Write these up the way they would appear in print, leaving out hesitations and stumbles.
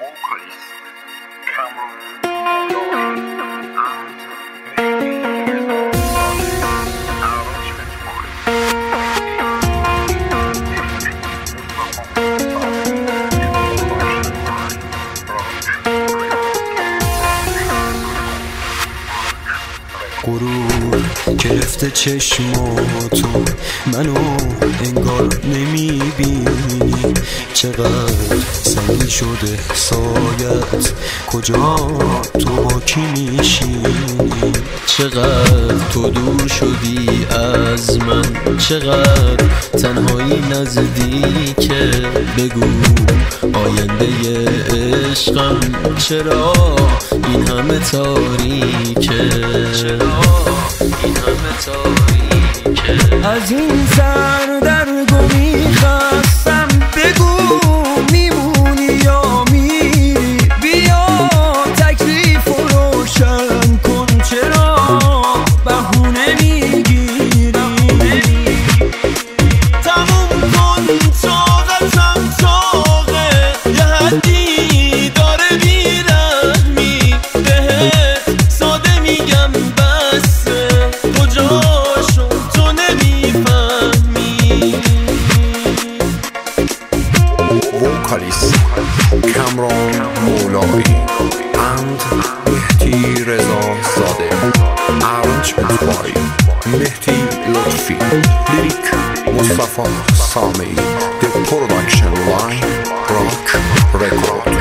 غرور گرفته چشماتو، منو انگار نمیبینی. چقدر سنگین شده سایت، کجا تو با کی میشینی؟ چقدر تو دور شدی از من، چقدر تنهایی نزدیکه. بگو آینده عشقم چرا این همه تاریکه؟ این همه تاریکه؟ از این سر در گمی خستم، بگو میمونی یا میری؟ بیا تکلیف و روشن کن، چرا بهونه میگیری؟ تموم کن طاقتم طاقه، یه حدی داره بیرحمی. بهت ساده میگم بسه، کجاشو تو نمیفهمی. ووکالیست کامران مولایی اند مهدی رضا زاده. ارانجمنت بای مهدی لطفی. لیریک مصطفی سامی. The production line Rock Record.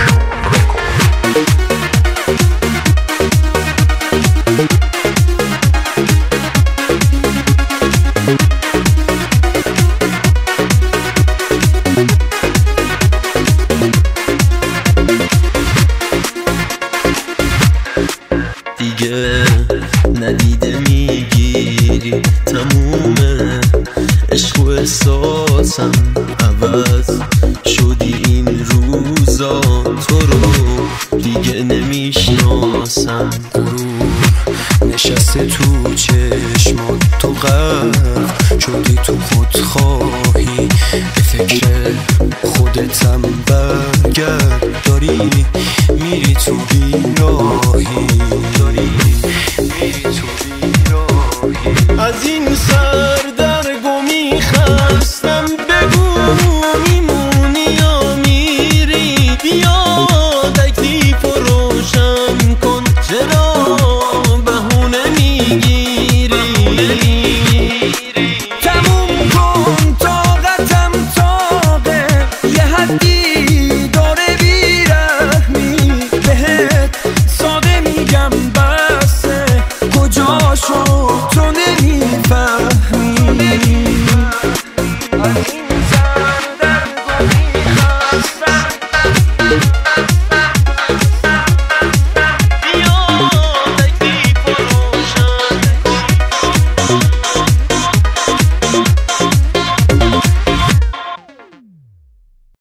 دیگه ندیده میگیری، تمومه عشق و احساسم عوض شدی این روزا. تو رو دیگه نمیشناسم. غرور نشسته تو چشمات، تو غرق شدی تو خودخواهی. به فکر خودتم برگرد، داری میری تو بیراهی. از این